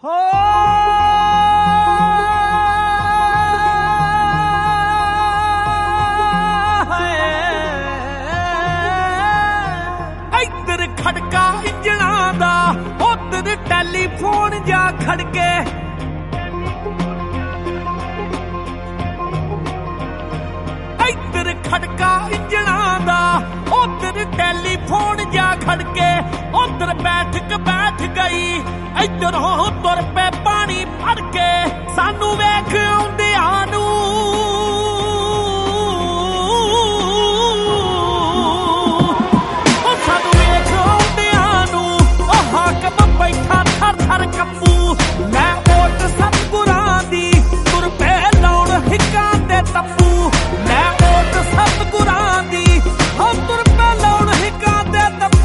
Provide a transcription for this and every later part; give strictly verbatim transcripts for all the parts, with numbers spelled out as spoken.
ਹੋ ਇੱਧਰ ਖੜਕਾ ਇੰਜਣਾਂ ਦਾ, ਉੱਧਰ ਟੈਲੀਫੋਨ ਜਾ ਖੜਕੇ। ਇੱਧਰ ਖੜਕਾ ਇੰਜਣਾਂ ਦਾ, ਉੱਧਰ ਟੈਲੀਫੋਨ ਜਾ ਖੜਕੇ। ਉੱਧਰ ਬੈਠਕ ਬੈਠ ਗਈ, ਇੱਧਰੋਂ ਤੁਰ ਪਏ ਪਾਣੀ ਭਰ ਕੇ। ਸਾਨੂੰ ਵੇਖ ਆਉਂਦਿਆਂ ਨੂੰ ਉਹ ਸਾਨੂੰ ਵੇਖ ਆਉਂਦਿਆਂ ਨੂੰ ਉਹ ਹਾਕਮ ਬੈਠਾ ਥਰ ਥਰ ਕੰਬੂ। ਲੈ ਓਟ ਸਤਿਗੁਰਾਂ ਦੀ, ਤੁਰ ਪਏ ਲਾਉਣ ਹਿੱਕਾਂ ਦੇ ਤੰਬੂ। ਲੈ ਓਟ ਸਤਿਗੁਰਾਂ ਦੀ, ਹੋ ਤੁਰ ਪਏ ਲਾਉਣ ਹਿੱਕਾਂ ਦੇ ਤੰਬੂ।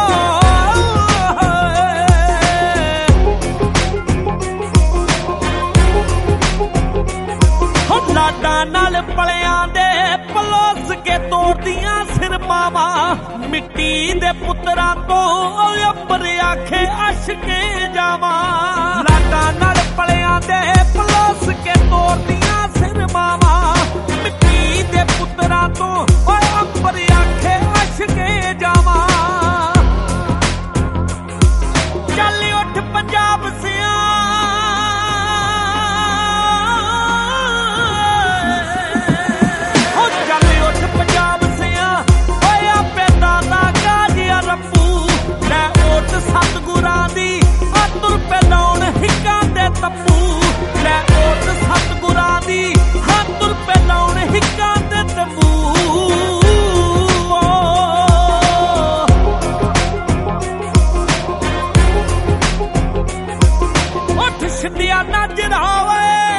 ਲਾਡਾਂ ਨਾਲ ਪਲਿਆਂ ਦੇ ਪਲੋਸ ਕੇ ਤੋੜਦੀਆਂ ਸਿਰ ਮਾਵਾਂ। ਮਿੱਟੀ ਦੇ ਪੁੱਤਰਾਂ ਤੋਂ ਅੰਬਰ ਆਖੇ ਅਸ਼ਕੇ ਜਾਵਾਂ। ਲਾਡਾਂ ਨਾਲ ਪਲਿਆਂ ਦੇ ਪਲੋਸ ਕੇ ਤੋੜਦੀਆਂ ਸਿਰ ਮਾਵਾਂ। ਮਿੱਟੀ ਦੇ ਪੁੱਤਰਾਂ ਤੋਂ ਅੰਬਰ ਆਖੇ ਅਸ਼ਕੇ ਜਾਵਾਂ। ਚੱਲ ਉੱਠ ਪੰਜਾਬ ਸਿਆਂ, ਸਤਿਗੁਰਾਂ ਦੀ ਆ ਤੁਰ ਪਏ ਲਾਉਣ ਹਿੱਕਾਂ ਦੇ ਤੰਬੂ। ਲੈ ਓਟ ਸਤਿਗੁਰਾਂ ਦੀ, ਹਾਂ ਤੁਰ ਪਏ ਲਾਉਣ ਹਿੱਕਾਂ ਦੇ ਤੰਬੂ। ਉੱਠ ਛਿੰਦਿਆ ਨਜ਼ਰਾ ਵੇ,